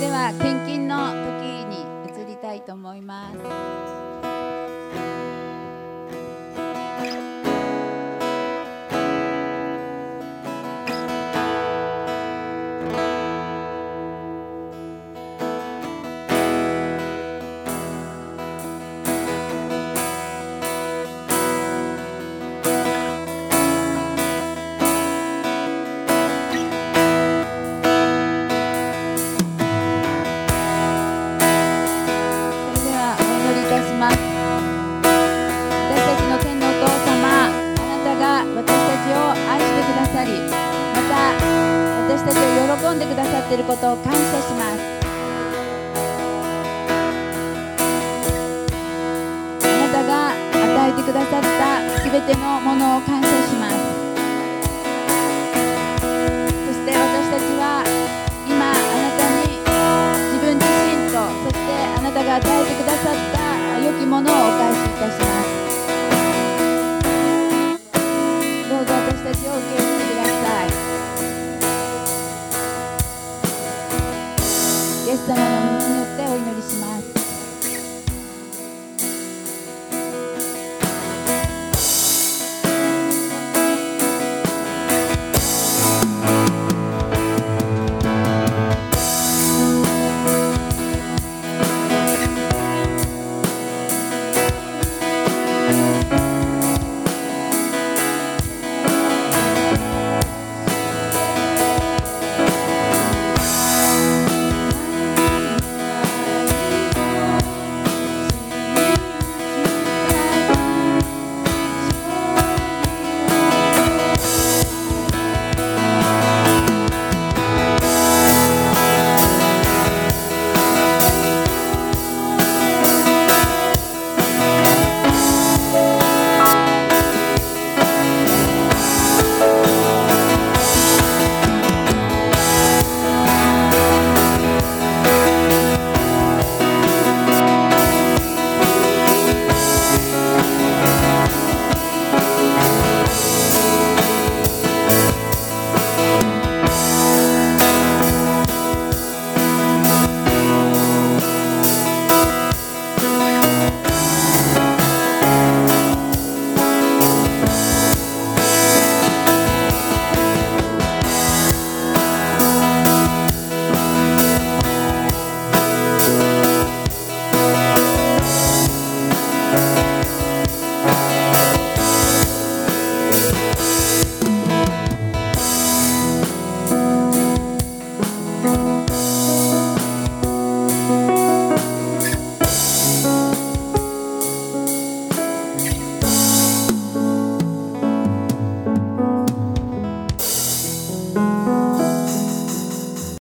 では献金の時に移りたいと思います。私たちを喜んでくださっていることを感謝します。あなたが与えてくださったすべてのものを感謝します。そして私たちは今あなたに自分自身と、そしてあなたが与えてくださった良きものをお返しいたします。どうぞ私たちを受け入れてください。イエス様の御名によって